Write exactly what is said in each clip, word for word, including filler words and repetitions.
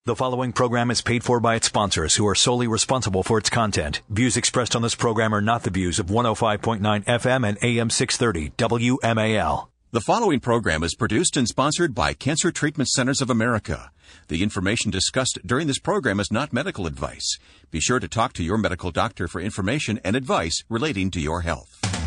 The following program is paid for by its sponsors, who are solely responsible for its content. Views expressed on this program are not the views of one oh five point nine F M and A M six thirty W M A L. The following program is produced and sponsored by Cancer Treatment Centers of America. The information discussed during this program is not medical advice. Be sure to talk to your medical doctor for information and advice relating to your health.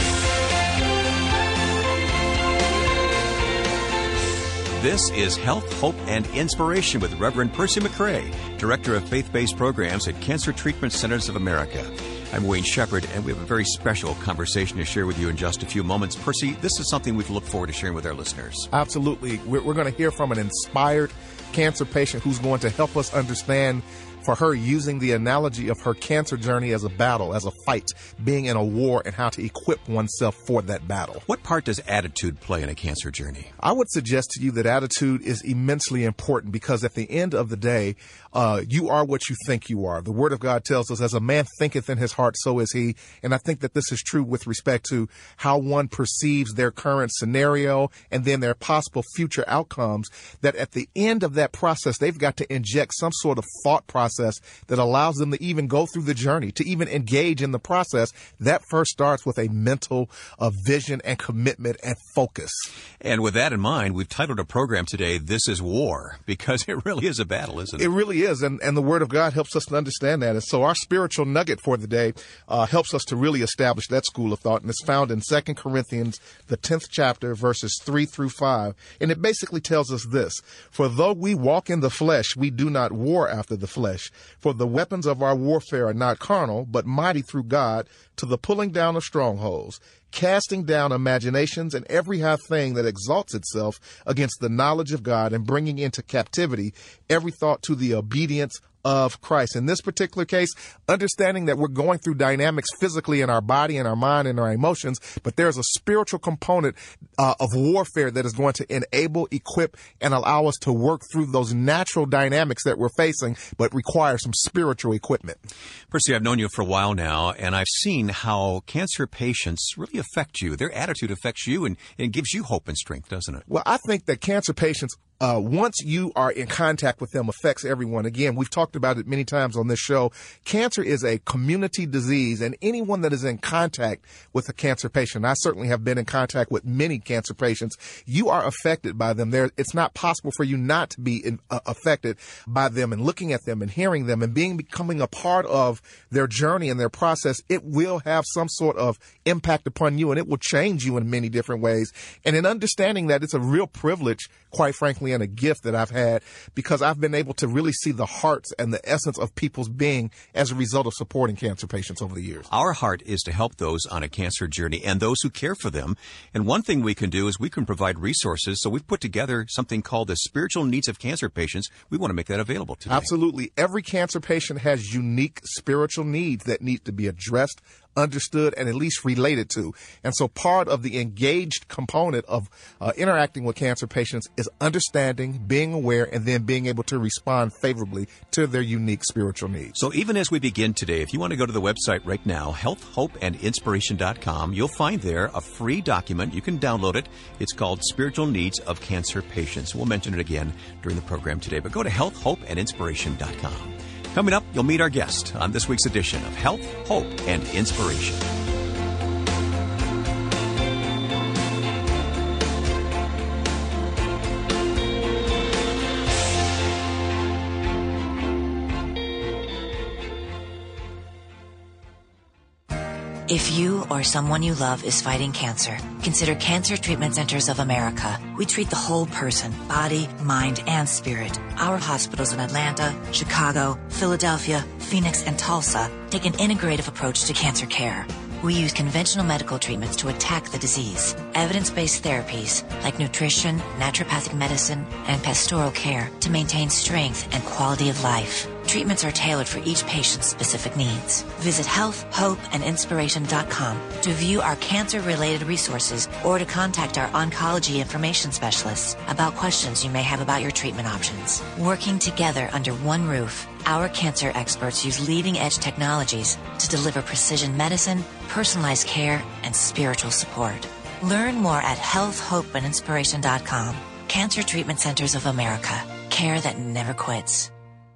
This is Health, Hope, and Inspiration with Reverend Percy McRae, Director of Faith-Based Programs at Cancer Treatment Centers of America. I'm Wayne Shepherd, and we have a very special conversation to share with you in just a few moments. Percy, this is something we look forward to sharing with our listeners. Absolutely. We're, we're going to hear from an inspired cancer patient who's going to help us understand, for her, using the analogy of her cancer journey as a battle, as a fight, being in a war, and how to equip oneself for that battle. What part does attitude play in a cancer journey? I would suggest to you that attitude is immensely important, because at the end of the day, uh, you are what you think you are. The Word of God tells us, as a man thinketh in his heart, so is he. And I think that this is true with respect to how one perceives their current scenario and then their possible future outcomes, that at the end of that process, they've got to inject some sort of thought process that allows them to even go through the journey, to even engage in the process. That first starts with a mental uh, vision and commitment and focus. And with that in mind, we've titled our program today, This is War, because it really is a battle, isn't it? It really is, and, and the Word of God helps us to understand that. And so our spiritual nugget for the day uh, helps us to really establish that school of thought, and it's found in Second Corinthians, the tenth chapter, verses three through five. And it basically tells us this: For though we walk in the flesh, we do not war after the flesh. For the weapons of our warfare are not carnal, but mighty through God to the pulling down of strongholds, casting down imaginations and every high thing that exalts itself against the knowledge of God, and bringing into captivity every thought to the obedience of Christ. In this particular case, understanding that we're going through dynamics physically in our body and our mind and our emotions, but there's a spiritual component uh, of warfare that is going to enable, equip, and allow us to work through those natural dynamics that we're facing, but require some spiritual equipment. Percy, I've known you for a while now, and I've seen how cancer patients really affect you. Their attitude affects you and, and gives you hope and strength, doesn't it? Well, I think that cancer patients, Uh, once you are in contact with them, affects everyone. Again, we've talked about it many times on this show. Cancer is a community disease, and anyone that is in contact with a cancer patient, I certainly have been in contact with many cancer patients, you are affected by them. There, it's not possible for you not to be in, uh, affected by them, and looking at them and hearing them and being becoming a part of their journey and their process. It will have some sort of impact upon you, and it will change you in many different ways. And in understanding that, it's a real privilege, quite frankly, and a gift that I've had, because I've been able to really see the hearts and the essence of people's being as a result of supporting cancer patients over the years. Our heart is to help those on a cancer journey and those who care for them. And one thing we can do is we can provide resources. So we've put together something called the Spiritual Needs of Cancer Patients. We want to make that available today. Absolutely. Every cancer patient has unique spiritual needs that need to be addressed, understood, and at least related to. And so part of the engaged component of uh, interacting with cancer patients is understanding, being aware, and then being able to respond favorably to their unique spiritual needs. So even as we begin today, if you want to go to the website right now, health hope and inspiration dot com, you'll find there a free document. You can download it. It's called Spiritual Needs of Cancer Patients. We'll mention it again during the program today, but go to health hope and inspiration dot com. Coming up, you'll meet our guest on this week's edition of Health, Hope, and Inspiration. If you or someone you love is fighting cancer, consider Cancer Treatment Centers of America. We treat the whole person, body, mind, and spirit. Our hospitals in Atlanta, Chicago, Philadelphia, Phoenix, and Tulsa take an integrative approach to cancer care. We use conventional medical treatments to attack the disease. Evidence-based therapies like nutrition, naturopathic medicine, and pastoral care to maintain strength and quality of life. Treatments are tailored for each patient's specific needs. Visit health hope and inspiration dot com to view our cancer-related resources or to contact our oncology information specialists about questions you may have about your treatment options. Working together under one roof, our cancer experts use leading-edge technologies to deliver precision medicine, personalized care, and spiritual support. Learn more at health hope and inspiration dot com. Cancer Treatment Centers of America. Care that never quits.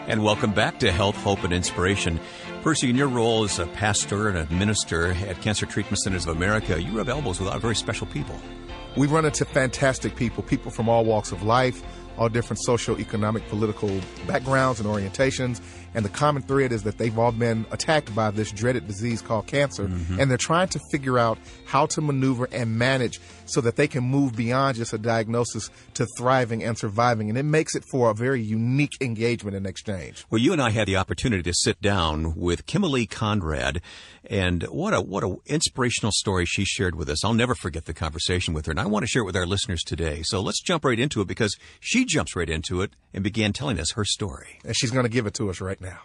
And welcome back to Health, Hope, and Inspiration. Percy, in your role as a pastor and a minister at Cancer Treatment Centers of America, you rub elbows with a lot of very special people. We run into fantastic people, people from all walks of life, all different social, economic, political backgrounds and orientations. And the common thread is that they've all been attacked by this dreaded disease called cancer. Mm-hmm. And they're trying to figure out how to maneuver and manage so that they can move beyond just a diagnosis to thriving and surviving. And it makes it for a very unique engagement and exchange. Well, you and I had the opportunity to sit down with Kimberly Conrad, and what a what a inspirational story she shared with us. I'll never forget the conversation with her, and I want to share it with our listeners today. So let's jump right into it, because she jumps right into it and began telling us her story. And she's going to give it to us right now.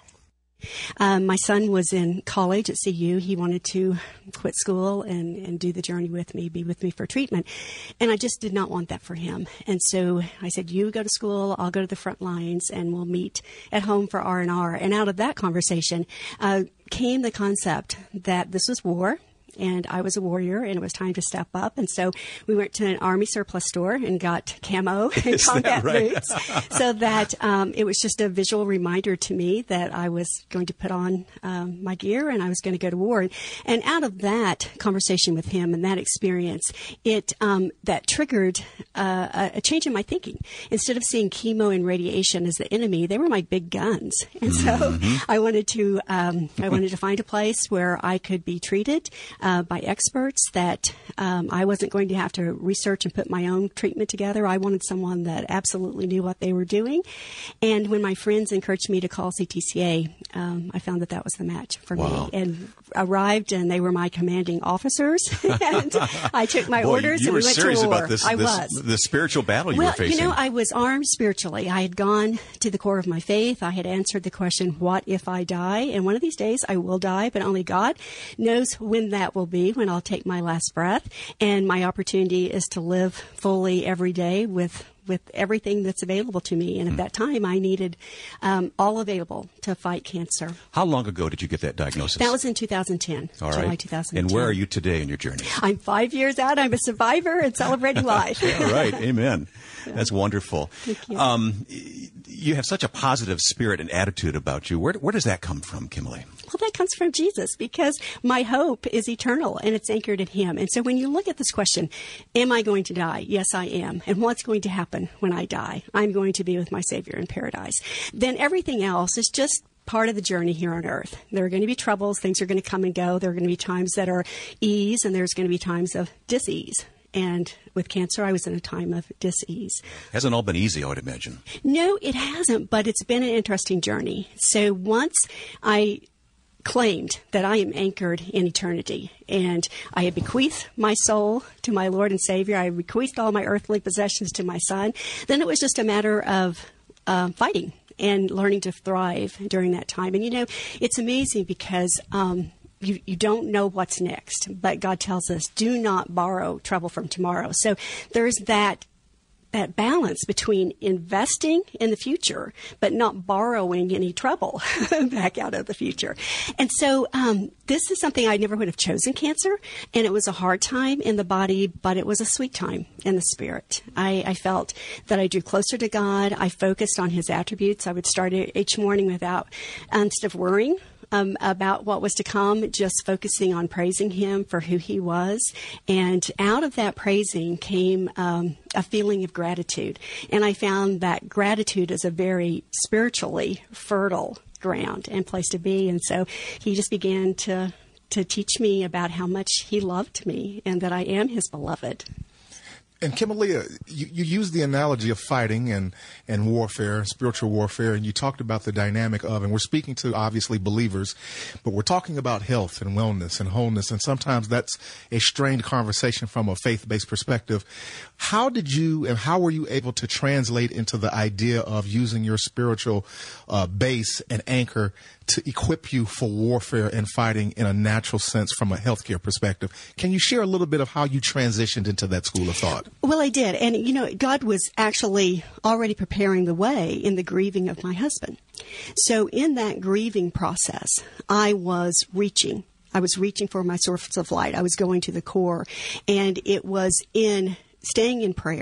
Um, my son was in college at C U. He wanted to quit school and, and do the journey with me, be with me for treatment. And I just did not want that for him. And so I said, you go to school, I'll go to the front lines, and we'll meet at home for R and R. And out of that conversation uh, came the concept that this was war. And I was a warrior, and it was time to step up. And so we went to an Army surplus store and got camo and combat right? boots, so that um, it was just a visual reminder to me that I was going to put on um, my gear and I was going to go to war. And out of that conversation with him and that experience, it um, that triggered uh, a change in my thinking. Instead of seeing chemo and radiation as the enemy, they were my big guns. And so mm-hmm. I wanted to um, I wanted to find a place where I could be treated Uh, by experts, that um, I wasn't going to have to research and put my own treatment together. I wanted someone that absolutely knew what they were doing. And when my friends encouraged me to call C T C A, um, I found that that was the match for wow. me. And arrived, and they were my commanding officers. And I took my Boy, orders, you and were we went serious to war. about this, I I this, was. The spiritual battle you well, were facing. You know, I was armed spiritually. I had gone to the core of my faith. I had answered the question, what if I die? And one of these days I will die, but only God knows when that will be, when I'll take my last breath. And my opportunity is to live fully every day with with everything that's available to me. And at that time, I needed um, all available to fight cancer. How long ago did you get that diagnosis? That was in two thousand ten, all right. July two thousand ten. And where are you today in your journey? I'm five years out. I'm a survivor and celebrating life. All right. Amen. That's wonderful. Thank you. Um, you have such a positive spirit and attitude about you. Where, where does that come from, Kimberly? Well, that comes from Jesus, because my hope is eternal and it's anchored in Him. And so when you look at this question, am I going to die? Yes, I am. And what's going to happen when I die? I'm going to be with my Savior in paradise. Then everything else is just part of the journey here on earth. There are going to be troubles. Things are going to come and go. There are going to be times that are ease, and there's going to be times of dis-ease. And with cancer, I was in a time of dis-ease. Hasn't all been easy, I would imagine. No, it hasn't, but it's been an interesting journey. So once I claimed that I am anchored in eternity, and I had bequeathed my soul to my Lord and Savior, I bequeathed all my earthly possessions to my Son, then it was just a matter of uh, fighting and learning to thrive during that time. And, you know, it's amazing because um, you, you don't know what's next, but God tells us, do not borrow trouble from tomorrow. So there's that that balance between investing in the future, but not borrowing any trouble back out of the future. And so um, this is something I never would have chosen, cancer, and it was a hard time in the body, but it was a sweet time in the spirit. I, I felt that I drew closer to God. I focused on His attributes. I would start each morning without, instead of worrying Um, about what was to come, just focusing on praising Him for who He was. And out of that praising came um, a feeling of gratitude. And I found that gratitude is a very spiritually fertile ground and place to be. And so He just began to, to teach me about how much He loved me and that I am His beloved. And Kimberly, uh, you, you used the analogy of fighting and, and warfare, spiritual warfare, and you talked about the dynamic of, and we're speaking to obviously believers, but we're talking about health and wellness and wholeness, and sometimes that's a strained conversation from a faith-based perspective. How did you and how were you able to translate into the idea of using your spiritual uh, base and anchor to equip you for warfare and fighting in a natural sense from a healthcare perspective? Can you share a little bit of how you transitioned into that school of thought? Well, I did. And, you know, God was actually already preparing the way in the grieving of my husband. So in that grieving process, I was reaching. I was reaching for my source of light. I was going to the core. And it was in staying in prayer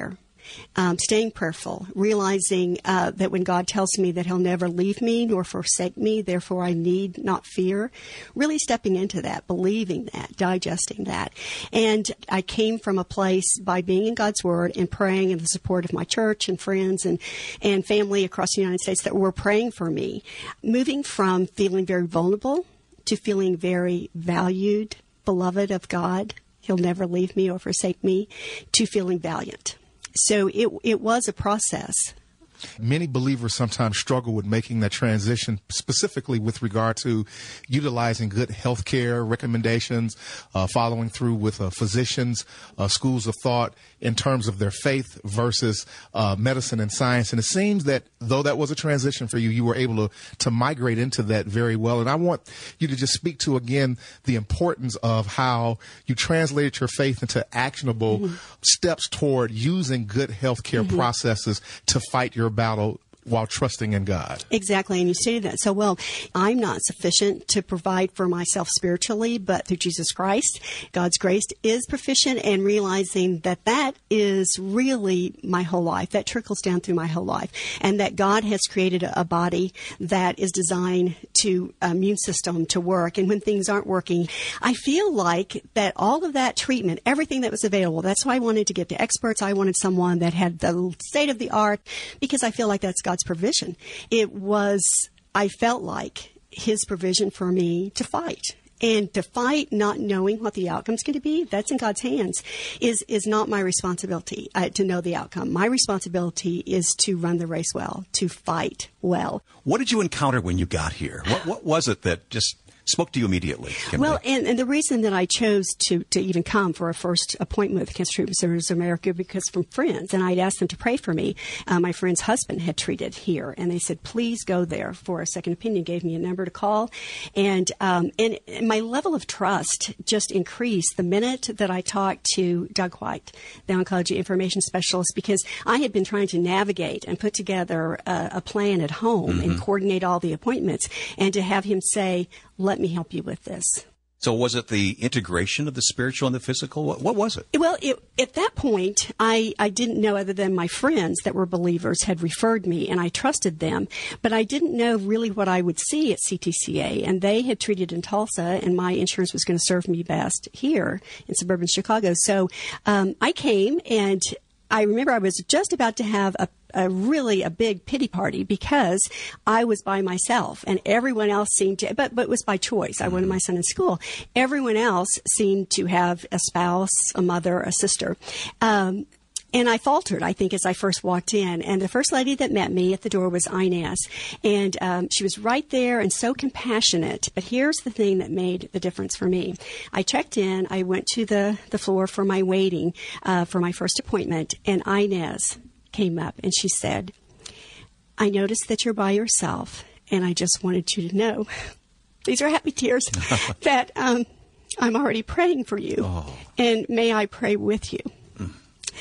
um, staying prayerful, realizing uh, that when God tells me that he'll never leave me nor forsake me, therefore I need not fear, really stepping into that, believing that, digesting that. And I came from a place by being in God's Word and praying in the support of my church and friends and, and family across the United States that were praying for me, moving from feeling very vulnerable to feeling very valued, beloved of God, he'll never leave me or forsake me, to feeling valiant. So it it was a process. Many believers sometimes struggle with making that transition, specifically with regard to utilizing good health care recommendations, uh, following through with uh, physicians, uh, schools of thought in terms of their faith versus uh, medicine and science. And it seems that though that was a transition for you, you were able to, to migrate into that very well. And I want you to just speak to, again, the importance of how you translated your faith into actionable mm-hmm. steps toward using good health care mm-hmm. processes to fight your battle while trusting in God. Exactly, and you stated that so well. I'm not sufficient to provide for myself spiritually, but through Jesus Christ, God's grace is proficient, and realizing that that is really my whole life. That trickles down through my whole life, and that God has created a body that is designed to uh, immune system to work, and when things aren't working, I feel like that all of that treatment, everything that was available, that's why I wanted to get to experts. I wanted someone that had the state of the art, because I feel like that's God's provision. It was, I felt like his provision for me to fight. And to fight not knowing what the outcome's going to be, that's in God's hands, is is not my responsibility uh, to know the outcome. My responsibility is to run the race well, to fight well. What did you encounter when you got here? What, what was it that just spoke to you immediately, Kimberly? Well, and, and the reason that I chose to, to even come for a first appointment with Cancer Treatment Centers of America, because from friends, and I'd asked them to pray for me. Uh, my friend's husband had treated here, and they said, please go there for a second opinion, gave me a number to call. And, um, and my level of trust just increased the minute that I talked to Doug White, the oncology information specialist, because I had been trying to navigate and put together a, a plan at home mm-hmm. and coordinate all the appointments, and to have him say, let me help you with this. So was it the integration of the spiritual and the physical? What, what was it? Well, it, at that point, I, I didn't know, other than my friends that were believers had referred me, and I trusted them. But I didn't know really what I would see at C T C A. And they had treated in Tulsa, and my insurance was going to serve me best here in suburban Chicago. So um, I came, and I remember I was just about to have a a really a big pity party, because I was by myself and everyone else seemed to, but, but it was by choice. I wanted my son in school. Everyone else seemed to have a spouse, a mother, a sister. Um, And I faltered, I think, as I first walked in. And the first lady that met me at the door was Inez. And um, she was right there and so compassionate. But here's the thing that made the difference for me. I checked in. I went to the, the floor for my waiting uh, for my first appointment. And Inez came up and she said, I noticed that you're by yourself. And I just wanted you to know, these are happy tears, that um, I'm already praying for you. Oh. And may I pray with you? Mm.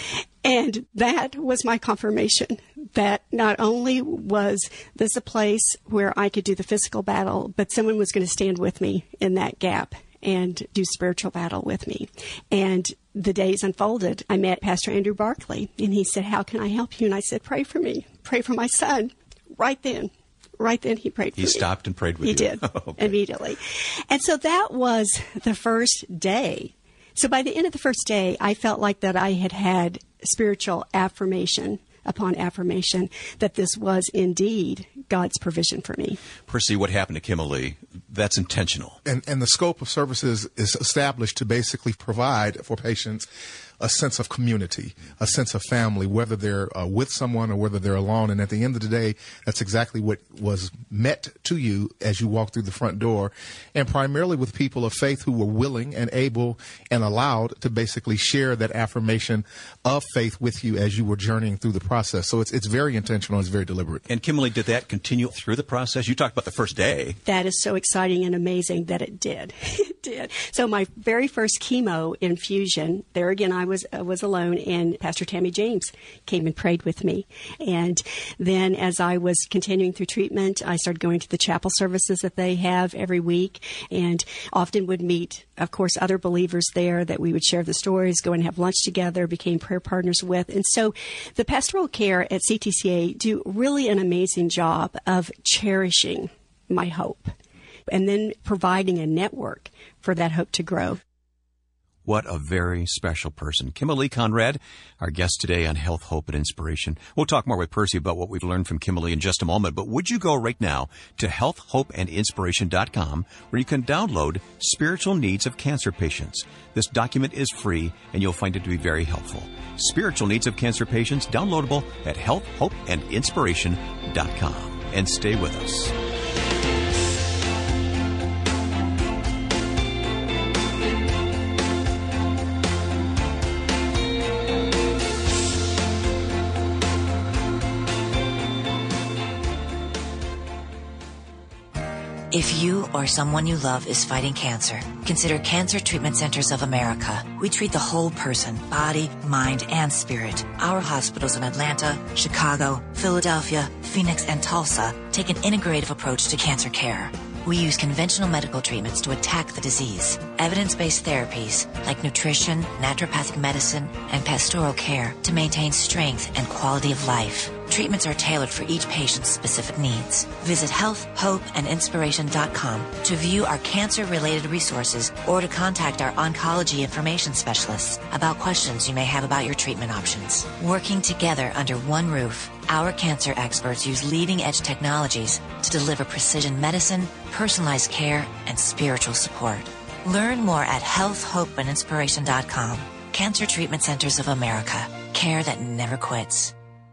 And that was my confirmation that not only was this a place where I could do the physical battle, but someone was going to stand with me in that gap and do spiritual battle with me. And the days unfolded. I met Pastor Andrew Barkley, and he said, how can I help you? And I said, pray for me. Pray for my son. Right then. Right then he prayed for he me. He stopped and prayed with he you. He did, okay. Immediately. And so that was the first day. So by the end of the first day, I felt like that I had had spiritual affirmation upon affirmation that this was indeed God's provision for me. Percy, what happened to Kimberly, that's intentional. And, and the scope of services is established to basically provide for patients a sense of community, a sense of family, whether they're uh, with someone or whether they're alone. And at the end of the day, that's exactly what was met to you as you walked through the front door, and primarily with people of faith who were willing and able and allowed to basically share that affirmation of faith with you as you were journeying through the process. So it's it's very intentional. It's very deliberate. And Kimberly, did that continue through the process? You talked about the first day. That is so exciting and amazing that it did. It did. So my very first chemo infusion, there again, I was uh, was alone, and Pastor Tammy James came and prayed with me. And then as I was continuing through treatment, I started going to the chapel services that they have every week, and often would meet, of course, other believers there that we would share the stories, go and have lunch together, became prayer partners with. And so the pastoral care at C T C A do really an amazing job of cherishing my hope and then providing a network for that hope to grow. What a very special person. Kimberly Conrad, our guest today on Health, Hope, and Inspiration. We'll talk more with Percy about what we've learned from Kimberly in just a moment, but would you go right now to health hope and inspiration dot com where you can download Spiritual Needs of Cancer Patients. This document is free and you'll find it to be very helpful. Spiritual Needs of Cancer Patients, downloadable at health hope and inspiration dot com. And stay with us. If you or someone you love is fighting cancer, consider Cancer Treatment Centers of America. We treat the whole person, body, mind, and spirit. Our hospitals in Atlanta, Chicago, Philadelphia, Phoenix, and Tulsa take an integrative approach to cancer care. We use conventional medical treatments to attack the disease, evidence-based therapies like nutrition, naturopathic medicine, and pastoral care to maintain strength and quality of life. Treatments are tailored for each patient's specific needs. Visit health hope and inspiration dot com to view our cancer-related resources or to contact our oncology information specialists about questions you may have about your treatment options. Working together under one roof, our cancer experts use leading-edge technologies to deliver precision medicine, personalized care, and spiritual support. Learn more at health hope and inspiration dot com. Cancer Treatment Centers of America. Care that never quits.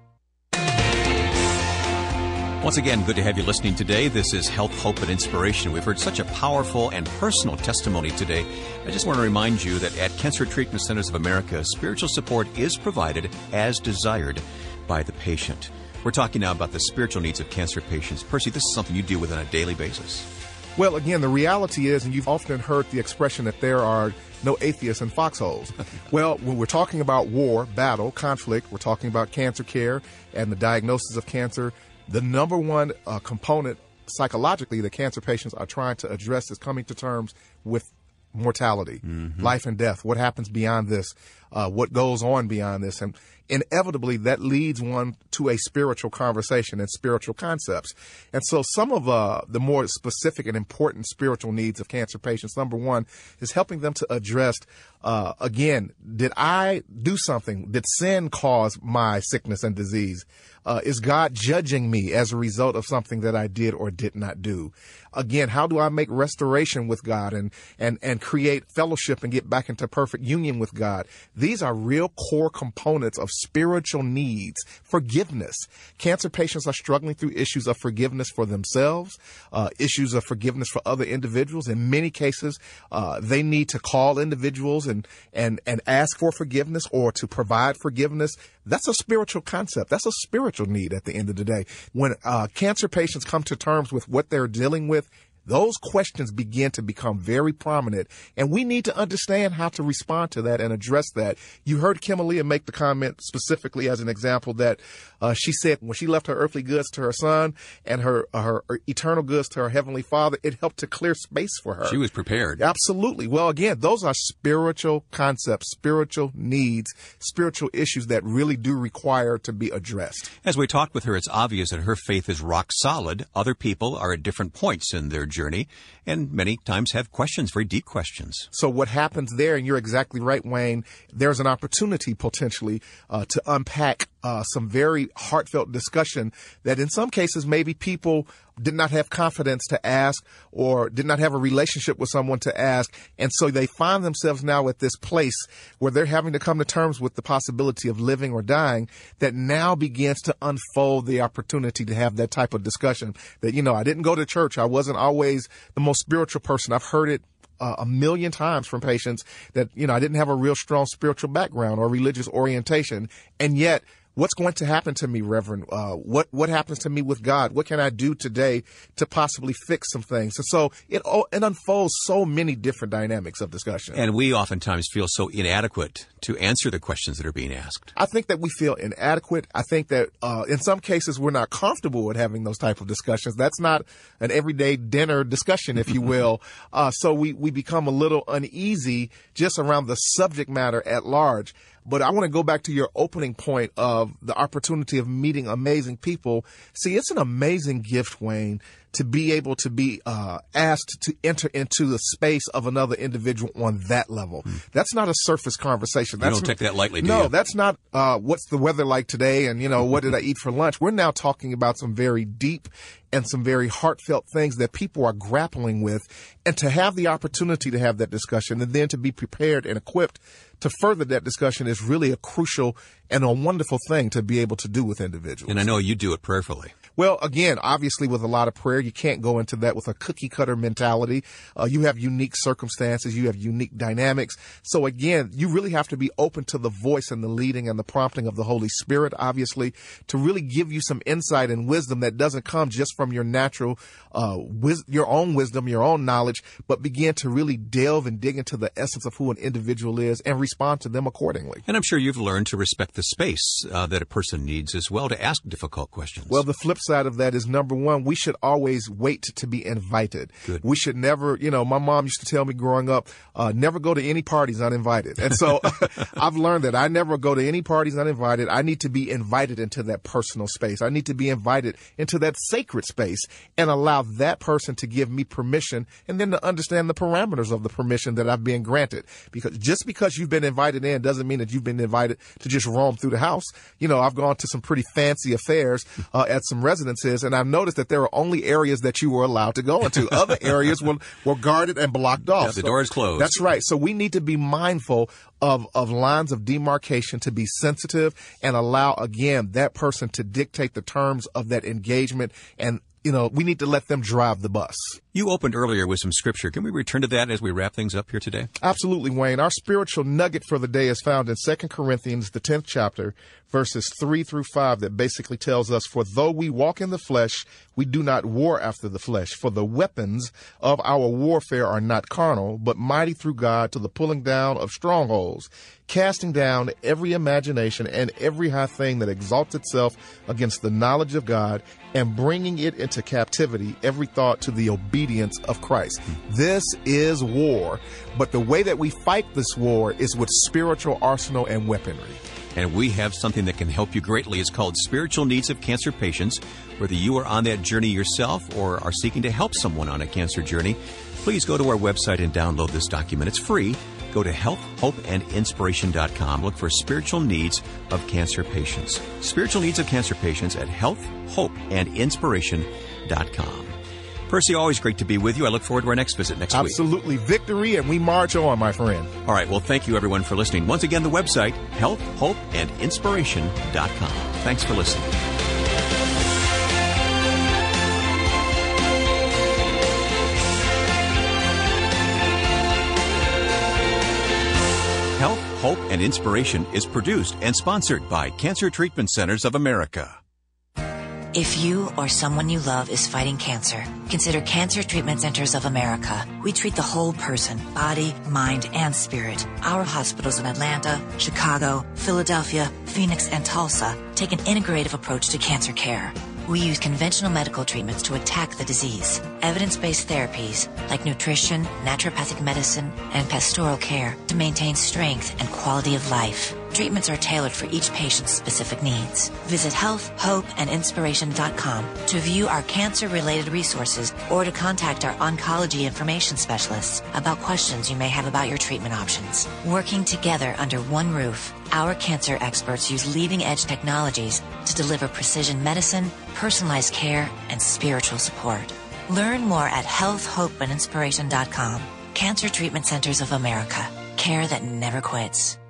Once again, good to have you listening today. This is Health, Hope, and Inspiration. We've heard such a powerful and personal testimony today. I just want to remind you that at Cancer Treatment Centers of America, spiritual support is provided as desired by the patient. We're talking now about the spiritual needs of cancer patients. Percy, this is something you deal with on a daily basis. Well, again, the reality is, and you've often heard the expression that there are no atheists in foxholes. Well, when we're talking about war, battle, conflict, we're talking about cancer care and the diagnosis of cancer. The number one uh, component psychologically that cancer patients are trying to address is coming to terms with mortality, mm-hmm. life and death, what happens beyond this, uh, what goes on beyond this. And inevitably, that leads one to a spiritual conversation and spiritual concepts. And so some of uh, the more specific and important spiritual needs of cancer patients, number one, is helping them to address, uh, again, did I do something? Did sin cause my sickness and disease? Uh, is God judging me as a result of something that I did or did not do? Again, how do I make restoration with God and, and, and create fellowship and get back into perfect union with God? These are real core components of spiritual needs. Forgiveness. Cancer patients are struggling through issues of forgiveness for themselves, uh, issues of forgiveness for other individuals. In many cases, uh, they need to call individuals and, and, and ask for forgiveness or to provide forgiveness. That's a spiritual concept. That's a spiritual need at the end of the day. When uh, cancer patients come to terms with what they're dealing with, those questions begin to become very prominent, and we need to understand how to respond to that and address that. You heard Kimberly make the comment specifically as an example that uh, she said when she left her earthly goods to her son and her, uh, her eternal goods to her heavenly Father, it helped to clear space for her. She was prepared. Absolutely. Well, again, those are spiritual concepts, spiritual needs, spiritual issues that really do require to be addressed. As we talked with her, it's obvious that her faith is rock solid. Other people are at different points in their journey and many times have questions, very deep questions. So what happens there, and you're exactly right, Wayne, there's an opportunity potentially uh, to unpack uh, some very heartfelt discussion that in some cases maybe people did not have confidence to ask or did not have a relationship with someone to ask. And so they find themselves now at this place where they're having to come to terms with the possibility of living or dying that now begins to unfold the opportunity to have that type of discussion that, you know, I didn't go to church. I wasn't always the most spiritual person. I've heard it Uh, a million times from patients that, you know, I didn't have a real strong spiritual background or religious orientation. And yet what's going to happen to me, Reverend? Uh, what, what happens to me with God? What can I do today to possibly fix some things? And so it, it unfolds so many different dynamics of discussion. And we oftentimes feel so inadequate to answer the questions that are being asked. I think that we feel inadequate. I think that uh, in some cases we're not comfortable with having those type of discussions. That's not an everyday dinner discussion, if you will. uh, so we, we become a little uneasy just around the subject matter at large. But I want to go back to your opening point of the opportunity of meeting amazing people. See, it's an amazing gift, Wayne, to be able to be uh, asked to enter into the space of another individual on that level. Hmm. That's not a surface conversation. That's you don't take that lightly, do no, you? that's not uh, what's the weather like today and, you know, what did I eat for lunch? We're now talking about some very deep and some very heartfelt things that people are grappling with. And to have the opportunity to have that discussion and then to be prepared and equipped to further that discussion is really a crucial and a wonderful thing to be able to do with individuals. And I know you do it prayerfully. Well, again, obviously with a lot of prayer, you can't go into that with a cookie cutter mentality. Uh, you have unique circumstances. You have unique dynamics. So again, you really have to be open to the voice and the leading and the prompting of the Holy Spirit, obviously, to really give you some insight and wisdom that doesn't come just from your natural, uh, wis- your own wisdom, your own knowledge, but begin to really delve and dig into the essence of who an individual is and respond to them accordingly. And I'm sure you've learned to respect the space uh, that a person needs as well to ask difficult questions. Well, the flip side of that is, number one, we should always wait to be invited. Good. We should never, you know, my mom used to tell me growing up, uh, never go to any parties uninvited. And so I've learned that I never go to any parties uninvited. I need to be invited into that personal space. I need to be invited into that sacred space and allow that person to give me permission and then to understand the parameters of the permission that I've been granted. Because just because you've been invited in doesn't mean that you've been invited to just roam through the house. You know, I've gone to some pretty fancy affairs uh, at some residences, and I've noticed that there are only areas that you were allowed to go into. Other areas were, were guarded and blocked off. Yeah, the so, door is closed. That's right. So we need to be mindful of, of lines of demarcation, to be sensitive and allow, again, that person to dictate the terms of that engagement. And, you know, we need to let them drive the bus. You opened earlier with some scripture. Can we return to that as we wrap things up here today? Absolutely, Wayne. Our spiritual nugget for the day is found in Second Corinthians, the tenth chapter, verses three through five, that basically tells us, for though we walk in the flesh, we do not war after the flesh. For the weapons of our warfare are not carnal, but mighty through God to the pulling down of strongholds, casting down every imagination and every high thing that exalts itself against the knowledge of God, and bringing it into captivity, every thought to the obedience of Christ. This is war, but the way that we fight this war is with spiritual arsenal and weaponry. And we have something that can help you greatly. It's called Spiritual Needs of Cancer Patients. Whether you are on that journey yourself or are seeking to help someone on a cancer journey, please go to our website and download this document. It's free. Go to health hope and inspiration dot com. Look for Spiritual Needs of Cancer Patients. Spiritual Needs of Cancer Patients at health hope and inspiration dot com. Percy, always great to be with you. I look forward to our next visit next week. Absolutely. Victory, and we march on, my friend. All right. Well, thank you, everyone, for listening. Once again, the website, health hope and inspiration dot com. Thanks for listening. Health, Hope, and Inspiration is produced and sponsored by Cancer Treatment Centers of America. If you or someone you love is fighting cancer, consider Cancer Treatment Centers of America. We treat the whole person, body, mind, and spirit. Our hospitals in Atlanta, Chicago, Philadelphia, Phoenix, and Tulsa take an integrative approach to cancer care. We use conventional medical treatments to attack the disease. Evidence-based therapies like nutrition, naturopathic medicine, and pastoral care to maintain strength and quality of life. Treatments are tailored for each patient's specific needs. Visit health hope and inspiration dot com to view our cancer-related resources or to contact our oncology information specialists about questions you may have about your treatment options. Working together under one roof, our cancer experts use leading-edge technologies to deliver precision medicine, personalized care, and spiritual support. Learn more at health hope and inspiration dot com. Cancer Treatment Centers of America. Care that never quits.